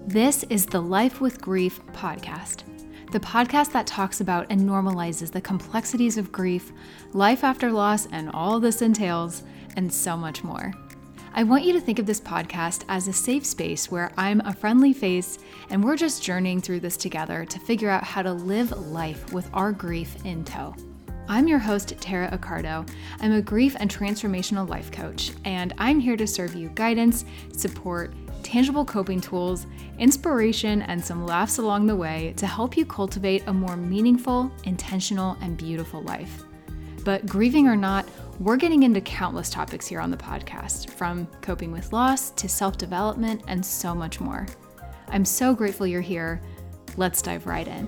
This is the Life with Grief podcast, the podcast that talks about and normalizes the complexities of grief, life after loss, and all this entails, and so much more. I want you to think of this podcast as a safe space where I'm a friendly face and we're just journeying through this together to figure out how to live life with our grief in tow. I'm your host, Tara Accardo. I'm a grief and transformational life coach, and I'm here to serve you guidance, support, tangible coping tools, inspiration, and some laughs along the way to help you cultivate a more meaningful, intentional, and beautiful life. But grieving or not, we're getting into countless topics here on the podcast, from coping with loss to self-development and so much more. I'm so grateful you're here. Let's dive right in.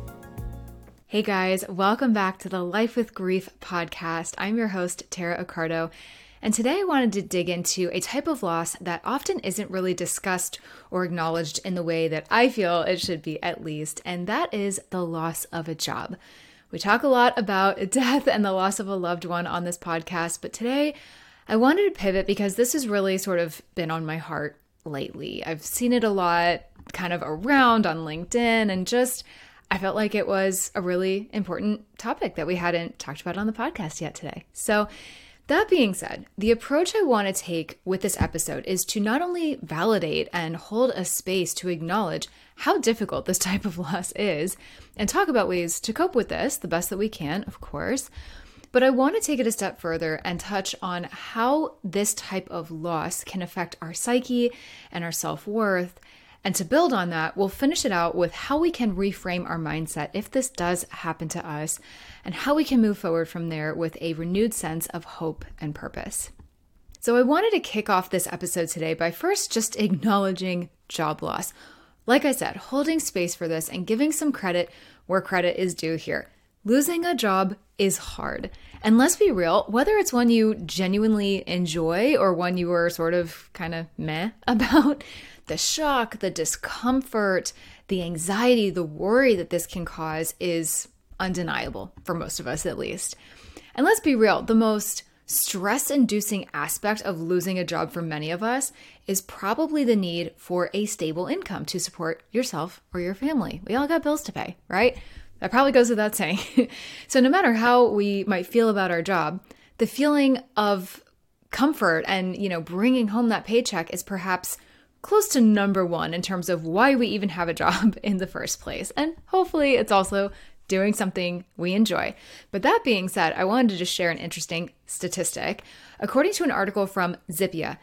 Hey guys, welcome back to the Life with Grief podcast. I'm your host, Tara Accardo. And today I wanted to dig into a type of loss that often isn't really discussed or acknowledged in the way that I feel it should be, at least, and that is the loss of a job. We talk a lot about death and the loss of a loved one on this podcast, but today I wanted to pivot because this has really sort of been on my heart lately. I've seen it a lot kind of around on LinkedIn, and just I felt like it was a really important topic that we hadn't talked about on the podcast yet today. So that being said, the approach I want to take with this episode is to not only validate and hold a space to acknowledge how difficult this type of loss is and talk about ways to cope with this the best that we can, of course, but I want to take it a step further and touch on how this type of loss can affect our psyche and our self-worth. And to build on that, we'll finish it out with how we can reframe our mindset if this does happen to us, and how we can move forward from there with a renewed sense of hope and purpose. So I wanted to kick off this episode today by first just acknowledging job loss. Like I said, holding space for this and giving some credit where credit is due here. Losing a job is hard. And let's be real, whether it's one you genuinely enjoy or one you were sort of kind of meh about, the shock, the discomfort, the anxiety, the worry that this can cause is undeniable for most of us, at least. And let's be real, the most stress-inducing aspect of losing a job for many of us is probably the need for a stable income to support yourself or your family. We all got bills to pay, right? That probably goes without saying. So no matter how we might feel about our job, the feeling of comfort and, bringing home that paycheck is perhaps close to number one in terms of why we even have a job in the first place. And hopefully it's also doing something we enjoy. But that being said, I wanted to just share an interesting statistic. According to an article from Zippia,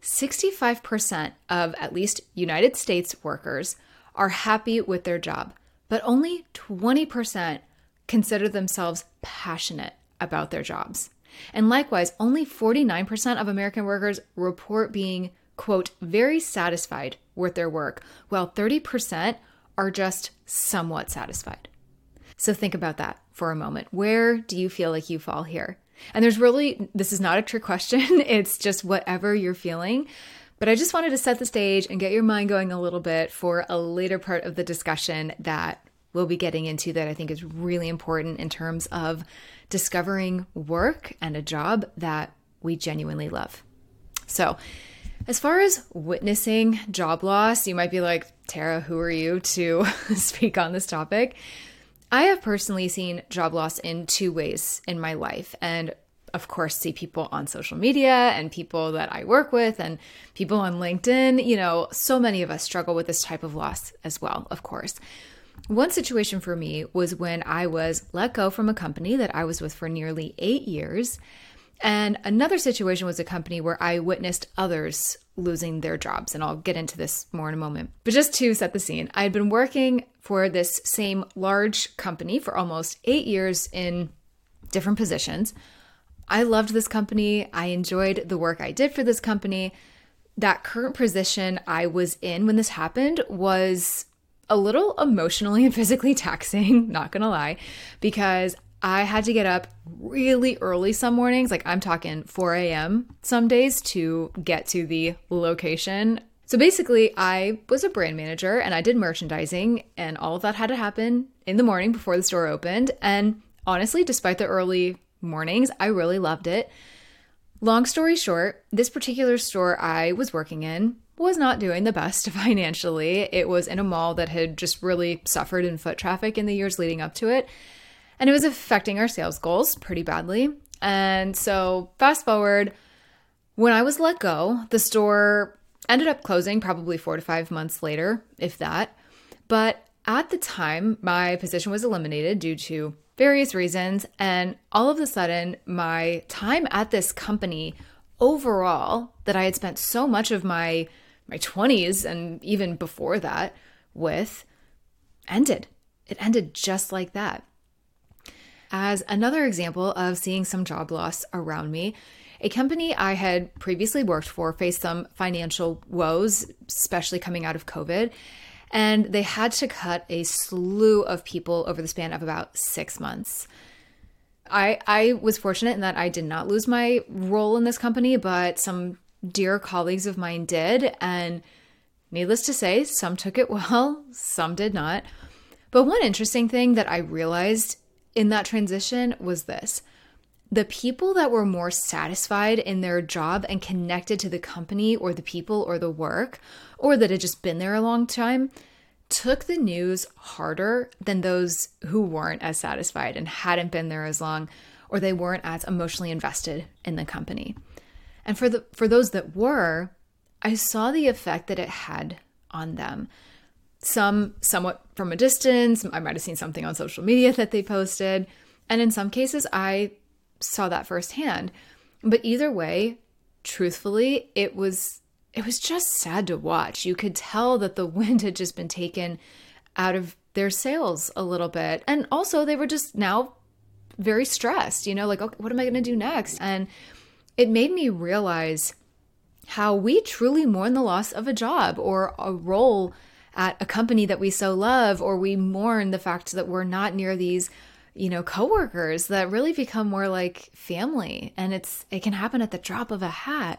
65% of at least United States workers are happy with their job, but only 20% consider themselves passionate about their jobs. And likewise, only 49% of American workers report being, quote, very satisfied with their work, while 30% are just somewhat satisfied. So think about that for a moment. Where do you feel like you fall here? And this is not a trick question. It's just whatever you're feeling. But I just wanted to set the stage and get your mind going a little bit for a later part of the discussion that we'll be getting into that I think is really important in terms of discovering work and a job that we genuinely love. So as far as witnessing job loss, you might be like, Tara, who are you to speak on this topic? I have personally seen job loss in two ways in my life, and of course see people on social media and people that I work with and people on LinkedIn. So many of us struggle with this type of loss as well, of course. One situation for me was when I was let go from a company that I was with for nearly 8 years. And another situation was a company where I witnessed others losing their jobs. And I'll get into this more in a moment. But just to set the scene, I had been working for this same large company for almost 8 years in different positions. I loved this company. I enjoyed the work I did for this company. That current position I was in when this happened was a little emotionally and physically taxing, not gonna lie, because I had to get up really early some mornings, like I'm talking 4 a.m. some days to get to the location. So basically, I was a brand manager and I did merchandising, and all of that had to happen in the morning before the store opened. And honestly, despite the early mornings, I really loved it. Long story short, this particular store I was working in was not doing the best financially. It was in a mall that had just really suffered in foot traffic in the years leading up to it. And it was affecting our sales goals pretty badly. And so fast forward, when I was let go, the store ended up closing probably 4 to 5 months later, if that. But at the time, my position was eliminated due to various reasons. And all of a sudden, my time at this company overall, that I had spent so much of my 20s and even before that with, ended. It ended just like that. As another example of seeing some job loss around me, a company I had previously worked for faced some financial woes, especially coming out of COVID, and they had to cut a slew of people over the span of about 6 months. I was fortunate in that I did not lose my role in this company, but some dear colleagues of mine did, and needless to say, some took it well, some did not. But one interesting thing that I realized in that transition was this. The people that were more satisfied in their job and connected to the company or the people or the work, or that had just been there a long time, took the news harder than those who weren't as satisfied and hadn't been there as long, or they weren't as emotionally invested in the company. And for those that were, I saw the effect that it had on them. Some somewhat from a distance. I might have seen something on social media that they posted. And in some cases, I saw that firsthand. But either way, truthfully, it was just sad to watch. You could tell that the wind had just been taken out of their sails a little bit. And also they were just now very stressed, like, okay, what am I going to do next? And it made me realize how we truly mourn the loss of a job or a role at a company that we so love, or we mourn the fact that we're not near these, coworkers that really become more like family. And it can happen at the drop of a hat.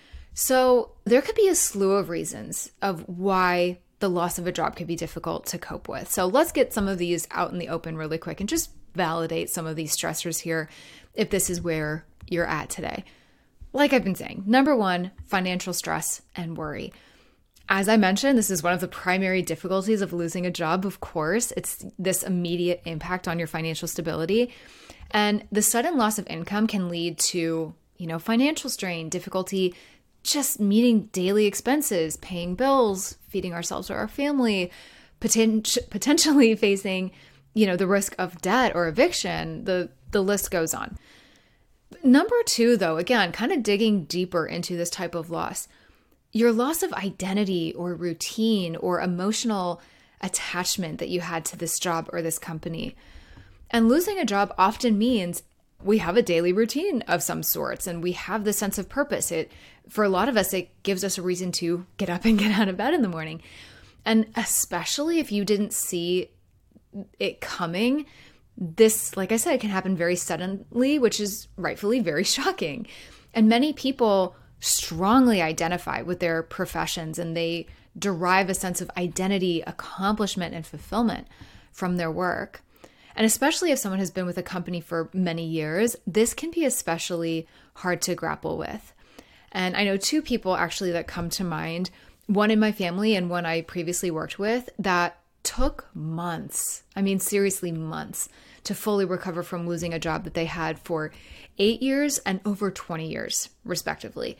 So there could be a slew of reasons of why the loss of a job could be difficult to cope with. So let's get some of these out in the open really quick and just validate some of these stressors here if this is where you're at today. Like I've been saying, number one, financial stress and worry. As I mentioned, this is one of the primary difficulties of losing a job, of course. It's this immediate impact on your financial stability. And the sudden loss of income can lead to, financial strain, difficulty just meeting daily expenses, paying bills, feeding ourselves or our family, potentially facing, the risk of debt or eviction. The list goes on. Number two, though, again, kind of digging deeper into this type of loss, your loss of identity or routine or emotional attachment that you had to this job or this company. And losing a job often means we have a daily routine of some sorts and we have this sense of purpose. For a lot of us, it gives us a reason to get up and get out of bed in the morning. And especially if you didn't see it coming, this, like I said, can happen very suddenly, which is rightfully very shocking. And many people strongly identify with their professions and they derive a sense of identity, accomplishment, and fulfillment from their work. And especially if someone has been with a company for many years, this can be especially hard to grapple with. And I know two people actually that come to mind, one in my family and one I previously worked with, that took months, seriously months, to fully recover from losing a job that they had for 8 years and over 20 years, respectively.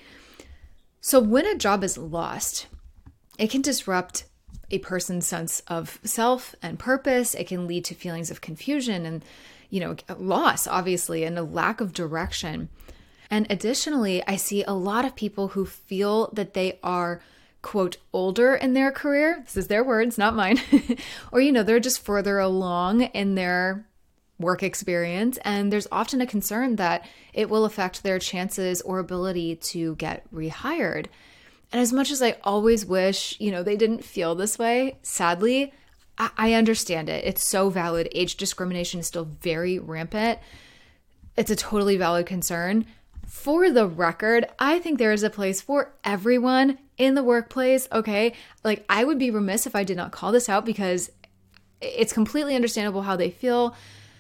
So when a job is lost, it can disrupt a person's sense of self and purpose. It can lead to feelings of confusion and, loss, obviously, and a lack of direction. And additionally, I see a lot of people who feel that they are, quote, older in their career. This is their words, not mine. Or, they're just further along in their work experience. And there's often a concern that it will affect their chances or ability to get rehired. And as much as I always wish, they didn't feel this way, sadly, I understand it. It's so valid. Age discrimination is still very rampant. It's a totally valid concern. For the record, I think there is a place for everyone in the workplace, okay? Like, I would be remiss if I did not call this out because it's completely understandable how they feel.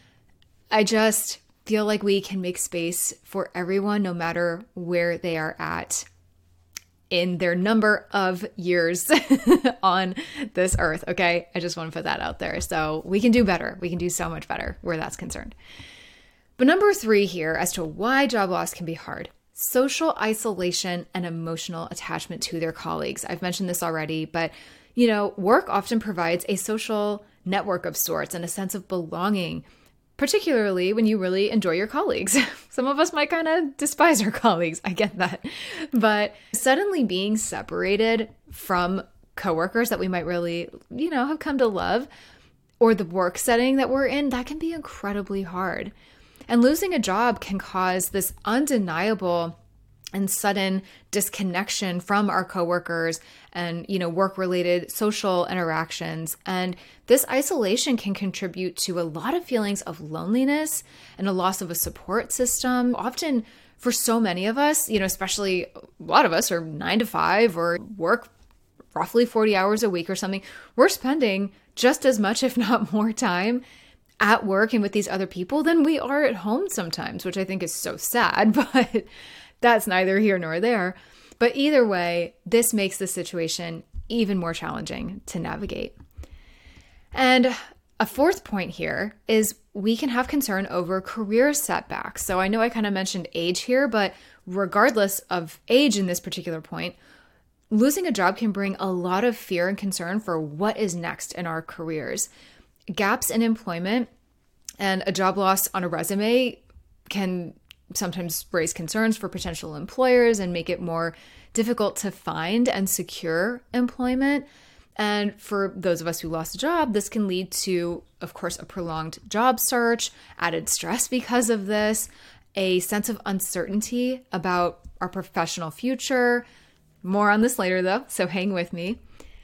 I just feel like we can make space for everyone no matter where they are at in their number of years on this earth, okay? I just want to put that out there. So we can do better. We can do so much better where that's concerned. But number 3 here as to why job loss can be hard: social isolation and emotional attachment to their colleagues. I've mentioned this already, but work often provides a social network of sorts and a sense of belonging, particularly when you really enjoy your colleagues. Some of us might kind of despise our colleagues. I get that. But suddenly being separated from coworkers that we might really, have come to love, or the work setting that we're in, that can be incredibly hard. And losing a job can cause this undeniable and sudden disconnection from our coworkers and, work-related social interactions. And this isolation can contribute to a lot of feelings of loneliness and a loss of a support system. Often for so many of us, especially a lot of us are 9 to 5 or work roughly 40 hours a week or something. We're spending just as much, if not more time at work and with these other people than we are at home sometimes, which I think is so sad, but that's neither here nor there. But either way, this makes the situation even more challenging to navigate. And a 4th point here is we can have concern over career setbacks. So I know I kind of mentioned age here, but regardless of age in this particular point, losing a job can bring a lot of fear and concern for what is next in our careers. Gaps in employment and a job loss on a resume can sometimes raise concerns for potential employers and make it more difficult to find and secure employment. And for those of us who lost a job, this can lead to, of course, a prolonged job search, added stress because of this, a sense of uncertainty about our professional future. More on this later, though, so hang with me.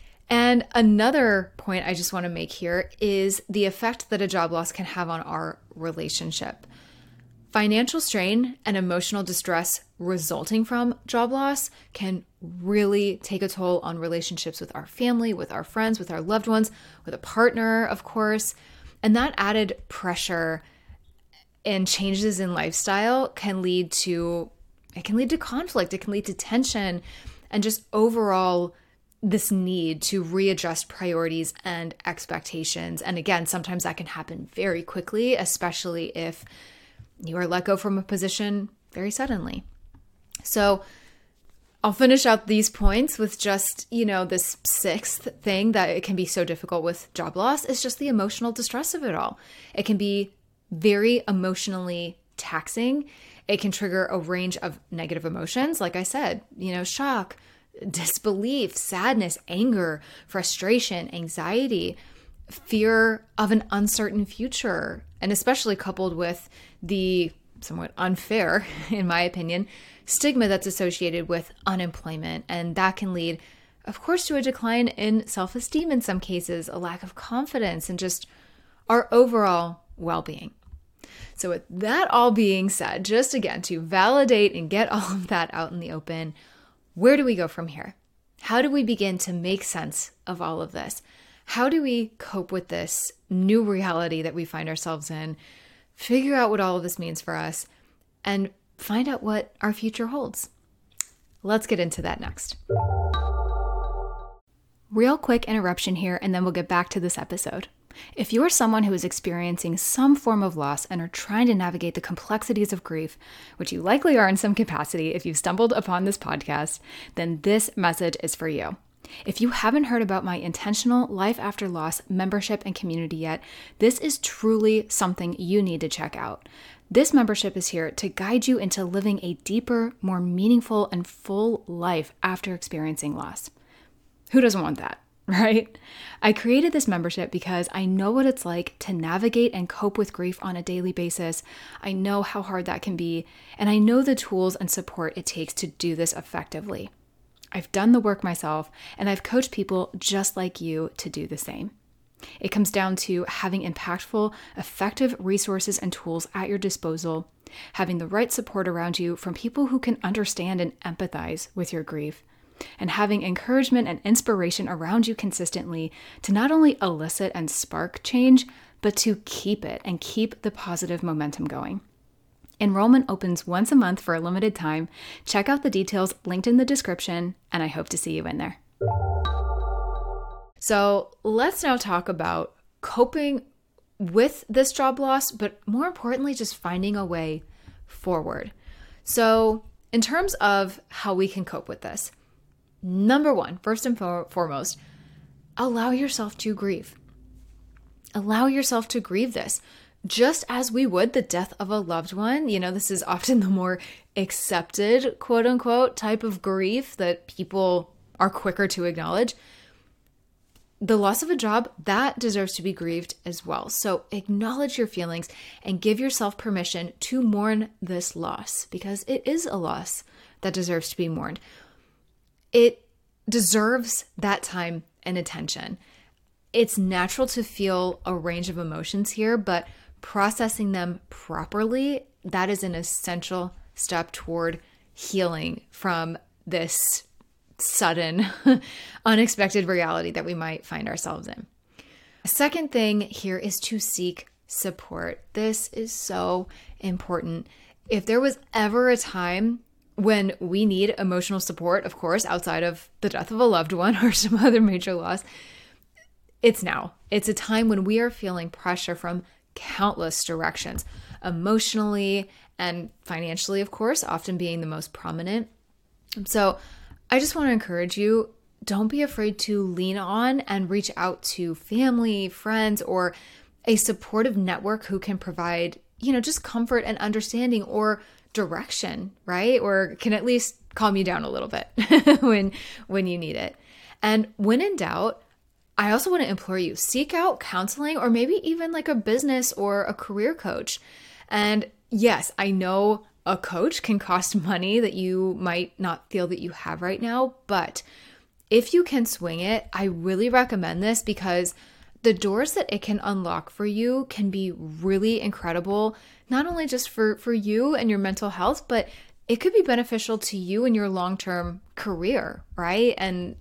And another point I just want to make here is the effect that a job loss can have on our relationship. Financial strain and emotional distress resulting from job loss can really take a toll on relationships with our family, with our friends, with our loved ones, with a partner, of course. And that added pressure and changes in lifestyle can lead to conflict, it can lead to tension, and just overall this need to readjust priorities and expectations. And again, sometimes that can happen very quickly, especially if you are let go from a position very suddenly. So I'll finish out these points with just, this 6th thing that it can be so difficult with job loss is just the emotional distress of it all. It can be very emotionally taxing. It can trigger a range of negative emotions. Like I said, shock, disbelief, sadness, anger, frustration, anxiety, fear of an uncertain future, and especially coupled with the somewhat unfair, in my opinion, stigma that's associated with unemployment. And that can lead, of course, to a decline in self-esteem in some cases, a lack of confidence, and just our overall well-being. So with that all being said, just again, to validate and get all of that out in the open, where do we go from here? How do we begin to make sense of all of this? How do we cope with this new reality that we find ourselves in, figure out what all of this means for us, and find out what our future holds? Let's get into that next. Real quick interruption here, and then we'll get back to this episode. If you are someone who is experiencing some form of loss and are trying to navigate the complexities of grief, which you likely are in some capacity if you've stumbled upon this podcast, then this message is for you. If you haven't heard about my Intentional Life After Loss membership and community yet, this is truly something you need to check out. This membership is here to guide you into living a deeper, more meaningful, and full life after experiencing loss. Who doesn't want that? Right? I created this membership because I know what it's like to navigate and cope with grief on a daily basis. I know how hard that can be, and I know the tools and support it takes to do this effectively. I've done the work myself, and I've coached people just like you to do the same. It comes down to having impactful, effective resources and tools at your disposal, having the right support around you from people who can understand and empathize with your grief, and having encouragement and inspiration around you consistently to not only elicit and spark change, but to keep it and keep the positive momentum going. Enrollment opens once a month for a limited time. Check out the details linked in the description, and I hope to see you in there. So let's now talk about coping with this job loss, but more importantly, just finding a way forward. So in terms of how we can cope with this, number one, first and foremost, allow yourself to grieve. Allow yourself to grieve this. Just as we would the death of a loved one, this is often the more accepted, quote unquote, type of grief that people are quicker to acknowledge. The loss of a job, that deserves to be grieved as well. So acknowledge your feelings and give yourself permission to mourn this loss, because it is a loss that deserves to be mourned. It deserves that time and attention. It's natural to feel a range of emotions here, but processing them properly, that is an essential step toward healing from this sudden, unexpected reality that we might find ourselves in. A second thing here is to seek support. This is so important. If there was ever a time when we need emotional support, of course, outside of the death of a loved one or some other major loss, it's now. It's a time when we are feeling pressure from countless directions, emotionally and financially, of course, often being the most prominent. So I just want to encourage you, don't be afraid to lean on and reach out to family, friends, or a supportive network who can provide, just comfort and understanding or direction, right? Or can at least calm you down a little bit when you need it. And when in doubt, I also want to implore you, seek out counseling or maybe even like a business or a career coach. And yes, I know a coach can cost money that you might not feel that you have right now, but if you can swing it, I really recommend this because the doors that it can unlock for you can be really incredible, not only just for you and your mental health, but it could be beneficial to you and your long-term career, right? And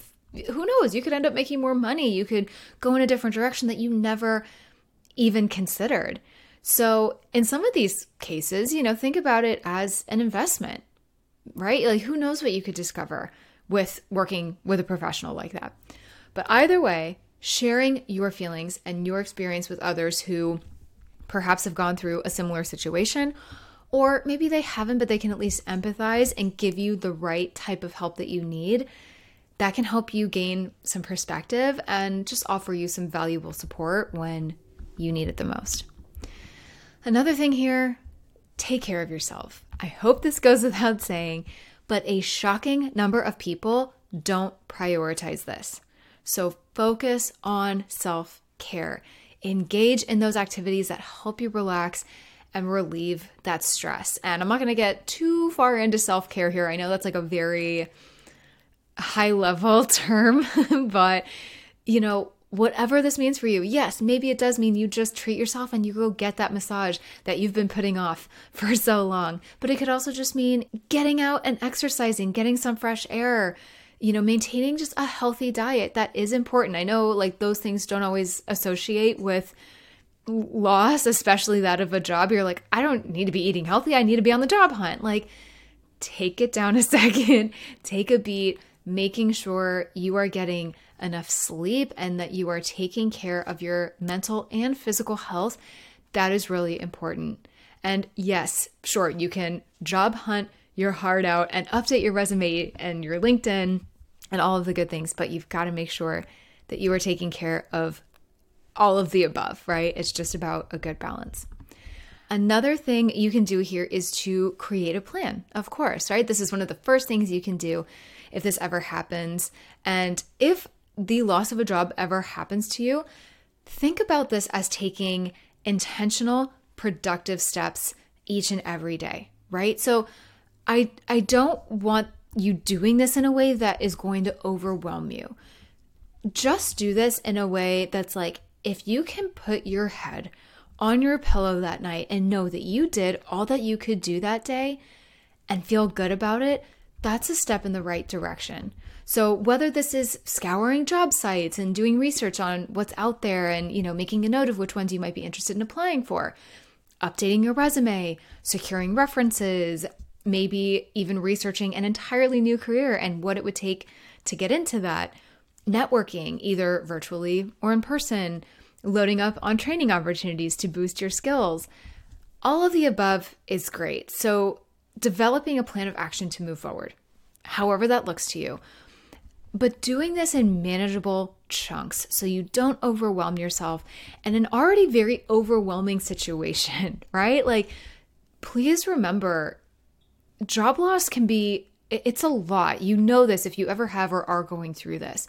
who knows, you could end up making more money. You could go in a different direction that you never even considered. So in some of these cases, think about it as an investment, right? Like who knows what you could discover with working with a professional like that. But either way, sharing your feelings and your experience with others who perhaps have gone through a similar situation, or maybe they haven't, but they can at least empathize and give you the right type of help that you need, that can help you gain some perspective and just offer you some valuable support when you need it the most. Another thing here, take care of yourself. I hope this goes without saying, but a shocking number of people don't prioritize this. So focus on self-care. Engage in those activities that help you relax and relieve that stress. And I'm not going to get too far into self-care here. I know that's like a very high-level term, but whatever this means for you, yes, maybe it does mean you just treat yourself and you go get that massage that you've been putting off for so long. But it could also just mean getting out and exercising, getting some fresh air, maintaining just a healthy diet. That is important. I know like those things don't always associate with loss, especially that of a job. You're like, I don't need to be eating healthy. I need to be on the job hunt. Like, take it down a second, take a beat, making sure you are getting enough sleep and that you are taking care of your mental and physical health. That is really important. And yes, sure, you can job hunt your heart out and update your resume and your LinkedIn and all of the good things, but you've got to make sure that you are taking care of all of the above, right? It's just about a good balance. Another thing you can do here is to create a plan, of course, right? This is one of the first things you can do if this ever happens. And if the loss of a job ever happens to you, think about this as taking intentional, productive steps each and every day, right? So I don't want you doing this in a way that is going to overwhelm you. Just do this in a way that's like, if you can put your head on your pillow that night and know that you did all that you could do that day and feel good about it, that's a step in the right direction. So whether this is scouring job sites and doing research on what's out there and, making a note of which ones you might be interested in applying for, updating your resume, securing references, maybe even researching an entirely new career and what it would take to get into that, networking, either virtually or in person, loading up on training opportunities to boost your skills. All of the above is great. So developing a plan of action to move forward, however that looks to you, but doing this in manageable chunks so you don't overwhelm yourself in an already very overwhelming situation, right? Like, please remember, job loss it's a lot. You know this if you ever have or are going through this.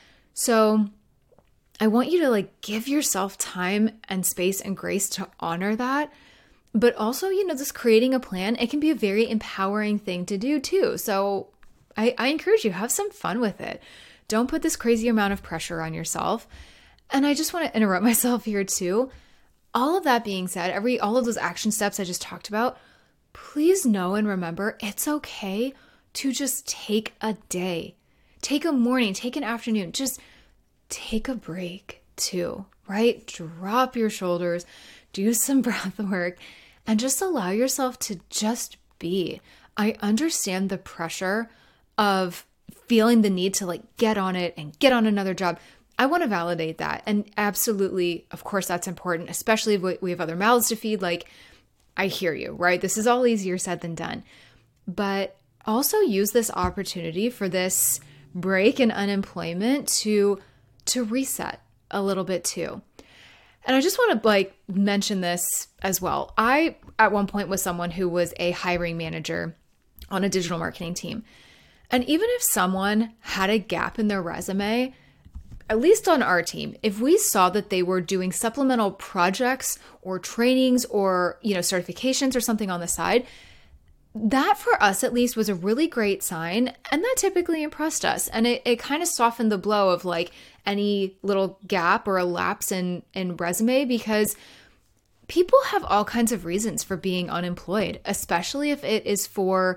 So I want you to give yourself time and space and grace to honor that. But also, just creating a plan, it can be a very empowering thing to do too. So I encourage you, have some fun with it. Don't put this crazy amount of pressure on yourself. And I just want to interrupt myself here too. All of that being said, all of those action steps I just talked about, please know and remember, it's okay to just take a day, take a morning, take an afternoon, just take a break too, right? Drop your shoulders, do some breath work, and just allow yourself to just be. I understand the pressure of feeling the need to get on it and get on another job. I want to validate that. And absolutely, of course, that's important, especially if we have other mouths to feed. I hear you, right? This is all easier said than done. But also use this opportunity for this break in unemployment to reset a little bit too. And I just want to mention this as well. I, at one point, was someone who was a hiring manager on a digital marketing team. And even if someone had a gap in their resume, at least on our team, if we saw that they were doing supplemental projects or trainings or, certifications or something on the side, that for us at least was a really great sign. And that typically impressed us. And it kind of softened the blow of any little gap or a lapse in resume, because people have all kinds of reasons for being unemployed, especially if it is for,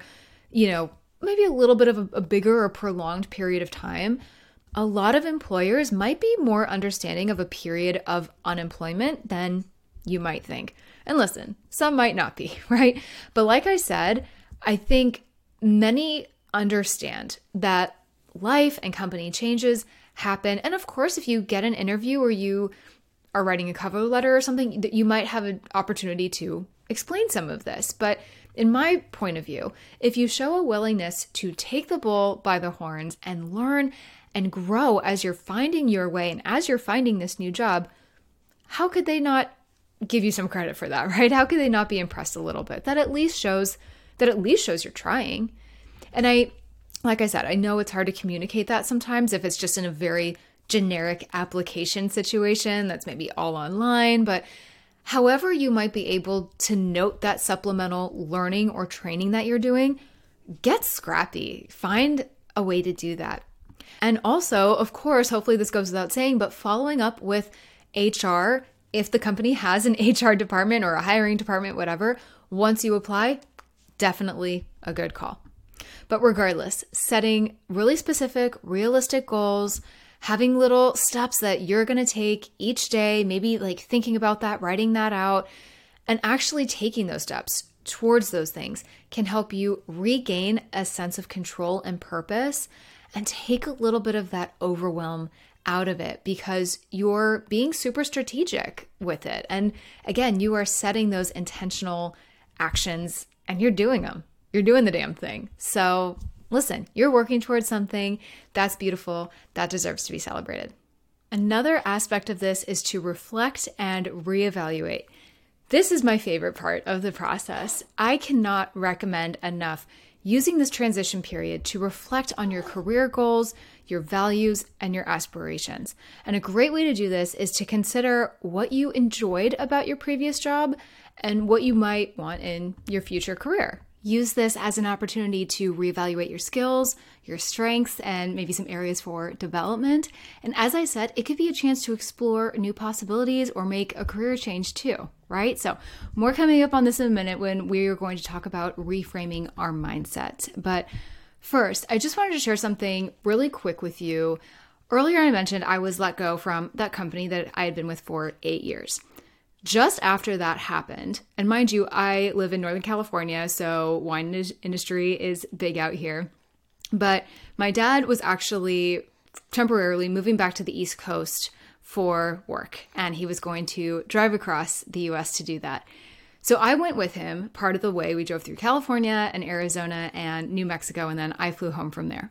maybe a little bit of a bigger or prolonged period of time. A lot of employers might be more understanding of a period of unemployment than you might think. And listen, some might not be, right? But like I said, I think many understand that life and company changes happen. And of course, if you get an interview or you are writing a cover letter or something, that you might have an opportunity to explain some of this. But in my point of view, if you show a willingness to take the bull by the horns and learn and grow as you're finding your way and as you're finding this new job, how could they not give you some credit for that, right? How could they not be impressed a little bit? That at least shows you're trying. And like I said, I know it's hard to communicate that sometimes if it's just in a very generic application situation that's maybe all online, but however you might be able to note that supplemental learning or training that you're doing, get scrappy. Find a way to do that. And also, of course, hopefully this goes without saying, but following up with HR, if the company has an HR department or a hiring department, whatever, once you apply, definitely a good call. But regardless, setting really specific, realistic goals, having little steps that you're going to take each day, maybe thinking about that, writing that out, and actually taking those steps towards those things can help you regain a sense of control and purpose and take a little bit of that overwhelm out of it, because you're being super strategic with it. And again, you are setting those intentional actions and you're doing them. You're doing the damn thing. So listen, you're working towards something that's beautiful, that deserves to be celebrated. Another aspect of this is to reflect and reevaluate. This is my favorite part of the process. I cannot recommend enough using this transition period to reflect on your career goals, your values, and your aspirations. And a great way to do this is to consider what you enjoyed about your previous job and what you might want in your future career. Use this as an opportunity to reevaluate your skills, your strengths, and maybe some areas for development. And as I said, it could be a chance to explore new possibilities or make a career change too, right? So more coming up on this in a minute when we are going to talk about reframing our mindset. But first, I just wanted to share something really quick with you. Earlier I mentioned I was let go from that company that I had been with for 8 years. just after that happened, and mind you, I live in Northern California, so wine industry is big out here. But my dad was actually temporarily moving back to the East Coast for work, and he was going to drive across the US to do that. So I went with him part of the way. We drove through California and Arizona and New Mexico, and then I flew home from there.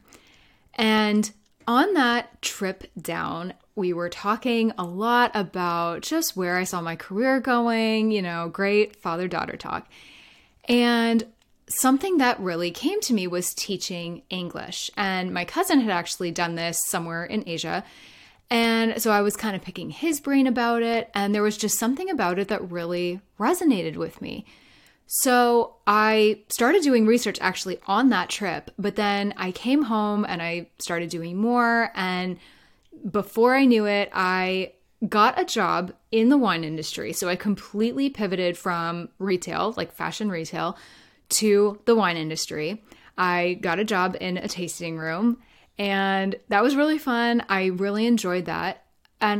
And on that trip down, we were talking a lot about just where I saw my career going, great father-daughter talk. And something that really came to me was teaching English. And my cousin had actually done this somewhere in Asia. And so I was kind of picking his brain about it. And there was just something about it that really resonated with me. So I started doing research actually on that trip, but then I came home and I started doing more. And before I knew it, I got a job in the wine industry. So I completely pivoted from retail, like fashion retail, to the wine industry. I got a job in a tasting room, and that was really fun. I really enjoyed that. And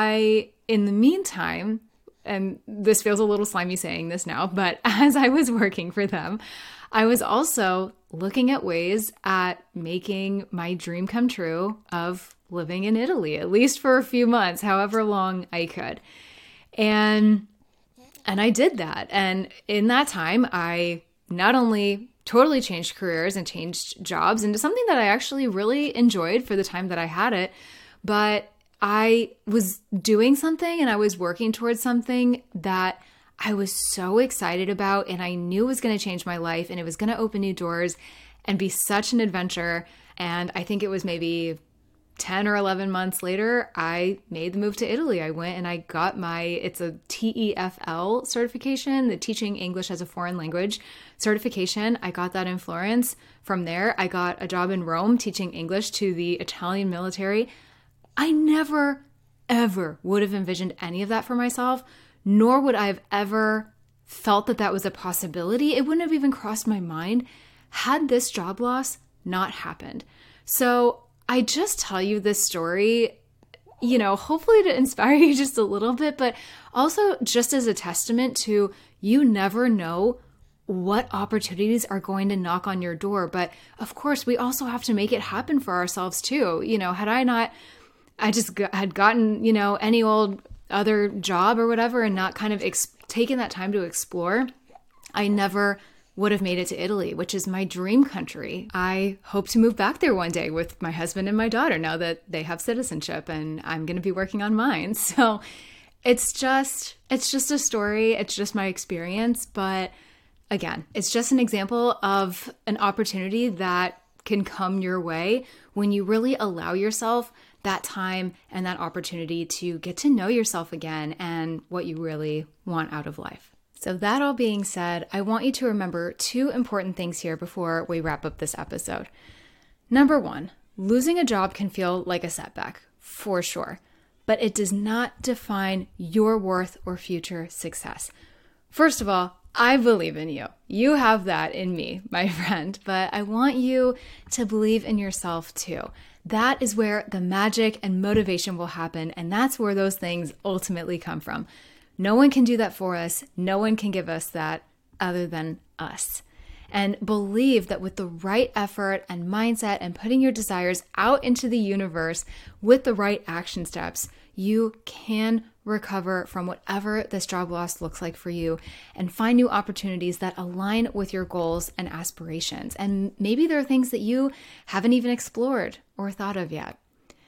in the meantime, and this feels a little slimy saying this now, but as I was working for them, I was also looking at ways at making my dream come true of living in Italy, at least for a few months, however long I could. And I did that. And in that time, I not only totally changed careers and changed jobs into something that I actually really enjoyed for the time that I had it, but I was doing something and I was working towards something that I was so excited about, and I knew was going to change my life, and it was going to open new doors and be such an adventure. And I think it was maybe 10 or 11 months later, I made the move to Italy. I went and I got it's a TEFL certification, the Teaching English as a Foreign Language certification. I got that in Florence. From there, I got a job in Rome teaching English to the Italian military. I never, ever would have envisioned any of that for myself, nor would I have ever felt that that was a possibility. It wouldn't have even crossed my mind had this job loss not happened. So I just tell you this story, hopefully to inspire you just a little bit, but also just as a testament to you never know what opportunities are going to knock on your door. But of course, we also have to make it happen for ourselves too. Had I just had gotten, any old other job or whatever and not kind of taken that time to explore, I never would have made it to Italy, which is my dream country. I hope to move back there one day with my husband and my daughter now that they have citizenship, and I'm going to be working on mine. So it's just a story. It's just my experience. But again, it's just an example of an opportunity that can come your way when you really allow yourself that time and that opportunity to get to know yourself again and what you really want out of life. So that all being said, I want you to remember two important things here before we wrap up this episode. Number one, losing a job can feel like a setback, for sure, but it does not define your worth or future success. First of all, I believe in you. You have that in me, my friend, but I want you to believe in yourself too. That is where the magic and motivation will happen, and that's where those things ultimately come from. No one can do that for us. No one can give us that other than us. And believe that with the right effort and mindset and putting your desires out into the universe with the right action steps, you can recover from whatever this job loss looks like for you and find new opportunities that align with your goals and aspirations. And maybe there are things that you haven't even explored or thought of yet.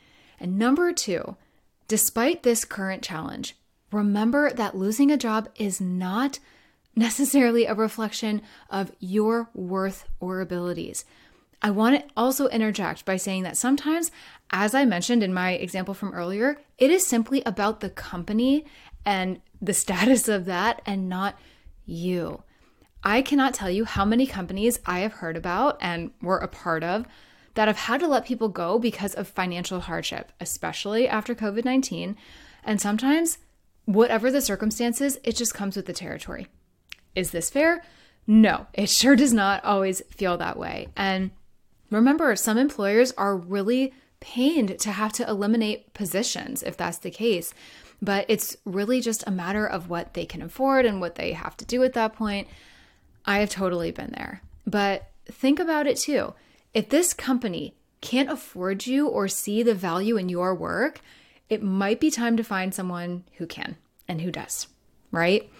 And number two, despite this current challenge, remember that losing a job is not necessarily a reflection of your worth or abilities. I want to also interject by saying that sometimes, as I mentioned in my example from earlier, it is simply about the company and the status of that and not you. I cannot tell you how many companies I have heard about and were a part of that have had to let people go because of financial hardship, especially after COVID-19. And sometimes, whatever the circumstances, it just comes with the territory. Is this fair? No, it sure does not always feel that way. And remember, some employers are really pained to have to eliminate positions if that's the case. But it's really just a matter of what they can afford and what they have to do at that point. I have totally been there. But think about it too. If this company can't afford you or see the value in your work, it might be time to find someone who can and who does, right?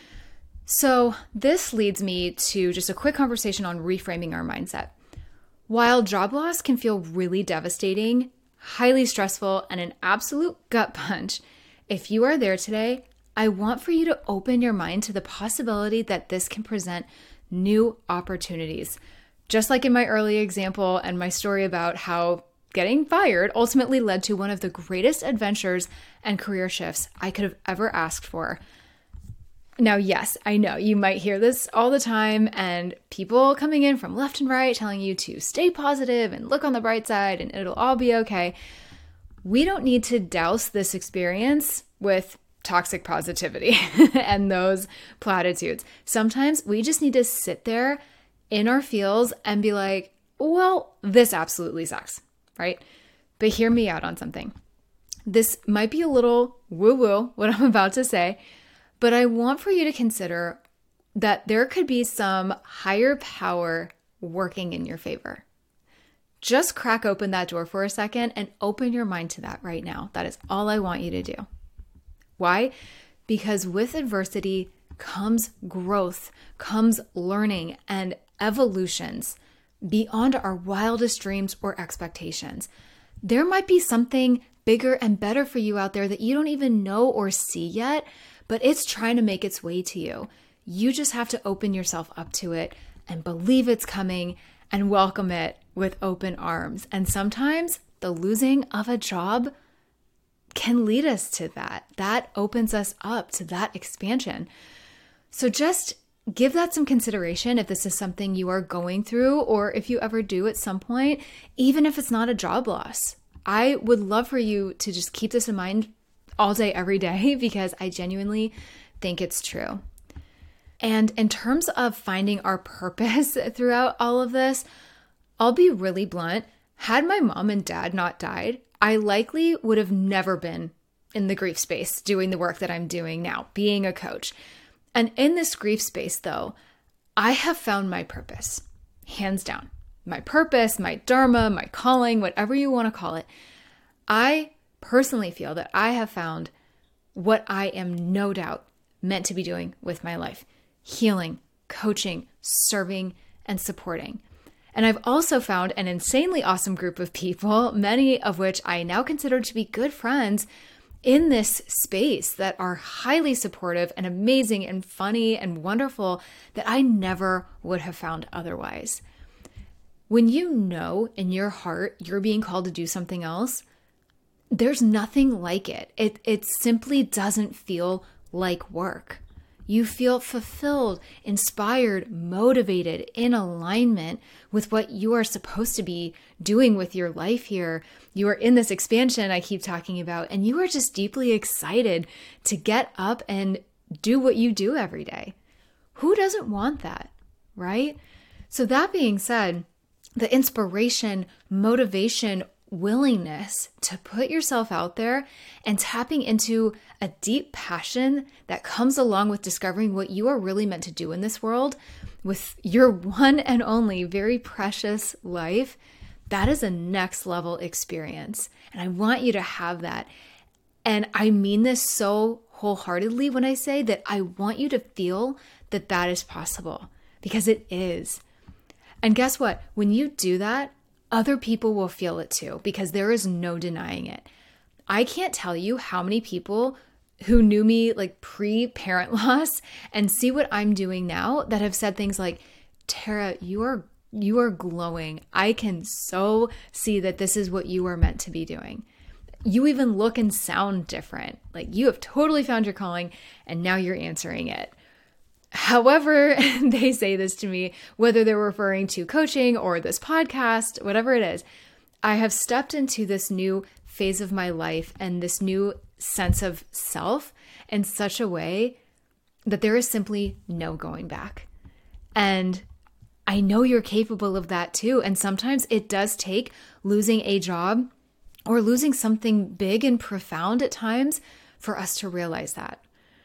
So this leads me to just a quick conversation on reframing our mindset. While job loss can feel really devastating, highly stressful, and an absolute gut punch, if you are there today, I want for you to open your mind to the possibility that this can present new opportunities. Just like in my early example and my story about how getting fired ultimately led to one of the greatest adventures and career shifts I could have ever asked for. Now, yes, I know you might hear this all the time and people coming in from left and right telling you to stay positive and look on the bright side and it'll all be okay. We don't need to douse this experience with toxic positivity and those platitudes. Sometimes we just need to sit there in our feels and be like, well, this absolutely sucks, right? But hear me out on something. This might be a little woo-woo, what I'm about to say, but I want for you to consider that there could be some higher power working in your favor. Just crack open that door for a second and open your mind to that right now. That is all I want you to do. Why? Because with adversity comes growth, comes learning, and evolutions beyond our wildest dreams or expectations. There might be something bigger and better for you out there that you don't even know or see yet, but it's trying to make its way to you. You just have to open yourself up to it and believe it's coming and welcome it with open arms. And sometimes the losing of a job can lead us to that. That opens us up to that expansion. So just give that some consideration if this is something you are going through or if you ever do at some point, even if it's not a job loss. I would love for you to just keep this in mind all day, every day, because I genuinely think it's true. And in terms of finding our purpose throughout all of this, I'll be really blunt. Had my mom and dad not died, I likely would have never been in the grief space doing the work that I'm doing now, being a coach. And in this grief space, though, I have found my purpose, hands down. My purpose, my dharma, my calling, whatever you want to call it. I personally feel that I have found what I am no doubt meant to be doing with my life: healing, coaching, serving, and supporting. And I've also found an insanely awesome group of people, many of which I now consider to be good friends in this space, that are highly supportive and amazing and funny and wonderful, that I never would have found otherwise. When you know in your heart you're being called to do something else, there's nothing like it. It simply doesn't feel like work. You feel fulfilled, inspired, motivated, in alignment with what you are supposed to be doing with your life here. You are in this expansion I keep talking about, and you are just deeply excited to get up and do what you do every day. Who doesn't want that, right? So that being said, the inspiration, motivation, willingness to put yourself out there and tapping into a deep passion that comes along with discovering what you are really meant to do in this world with your one and only very precious life, that is a next level experience. And I want you to have that. And I mean this so wholeheartedly when I say that I want you to feel that that is possible, because it is. And guess what? When you do that, other people will feel it too, because there is no denying it. I can't tell you how many people who knew me like pre-parent loss and see what I'm doing now that have said things like, Tara, you are glowing. I can so see that this is what you are meant to be doing. You even look and sound different. Like you have totally found your calling and now you're answering it. However they say this to me, whether they're referring to coaching or this podcast, whatever it is, I have stepped into this new phase of my life and this new sense of self in such a way that there is simply no going back. And I know you're capable of that too. And sometimes it does take losing a job or losing something big and profound at times for us to realize that.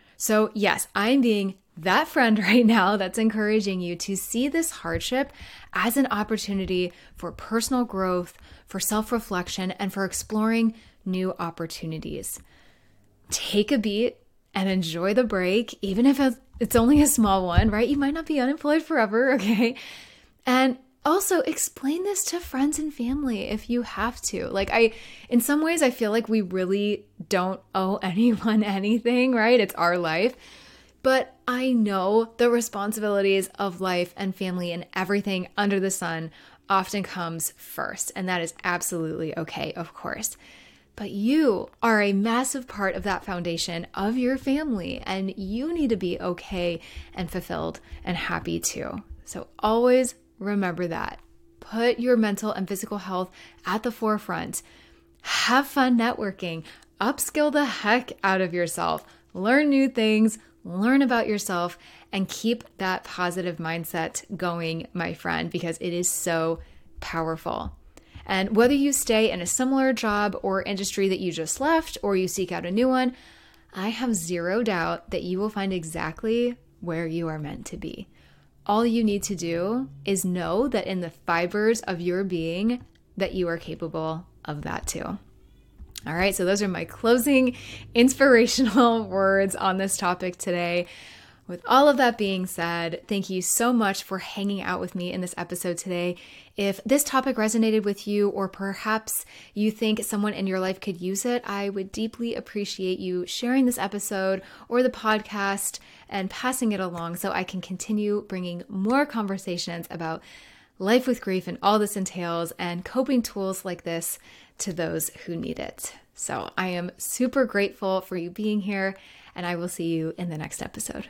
So yes, I'm being that friend right now that's encouraging you to see this hardship as an opportunity for personal growth, for self-reflection, and for exploring new opportunities. Take a beat and enjoy the break, even if it's only a small one, right? You might not be unemployed forever, okay? And also explain this to friends and family if you have to. In some ways, I feel like we really don't owe anyone anything, right? It's our life. But I know the responsibilities of life and family and everything under the sun often comes first. And that is absolutely okay, of course. But you are a massive part of that foundation of your family, and you need to be okay and fulfilled and happy too. So always remember that. Put your mental and physical health at the forefront. Have fun networking. Upskill the heck out of yourself. Learn new things. Learn about yourself and keep that positive mindset going, my friend, because it is so powerful. And whether you stay in a similar job or industry that you just left, or you seek out a new one, I have zero doubt that you will find exactly where you are meant to be. All you need to do is know that in the fibers of your being that you are capable of that too. All right, so those are my closing inspirational words on this topic today. With all of that being said, thank you so much for hanging out with me in this episode today. If this topic resonated with you, or perhaps you think someone in your life could use it, I would deeply appreciate you sharing this episode or the podcast and passing it along so I can continue bringing more conversations about life with grief and all this entails and coping tools like this to those who need it. So I am super grateful for you being here, and I will see you in the next episode.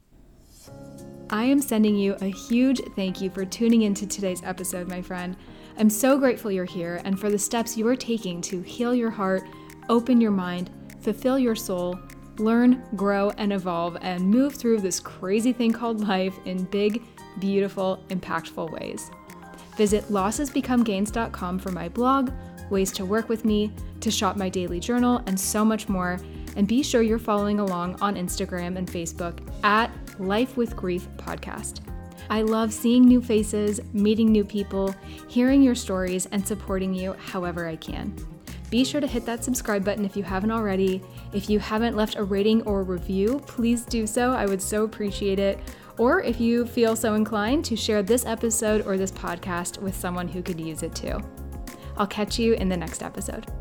I am sending you a huge thank you for tuning into today's episode, my friend. I'm so grateful you're here and for the steps you are taking to heal your heart, open your mind, fulfill your soul, learn, grow, and evolve, and move through this crazy thing called life in big, beautiful, impactful ways. Visit lossesbecomegains.com for my blog, ways to work with me, to shop my daily journal, and so much more. And be sure you're following along on Instagram and Facebook at Life with Grief Podcast. I love seeing new faces, meeting new people, hearing your stories, and supporting you however I can. Be sure to hit that subscribe button if you haven't already. If you haven't left a rating or a review, please do so. I would so appreciate it. Or if you feel so inclined, to share this episode or this podcast with someone who could use it too. I'll catch you in the next episode.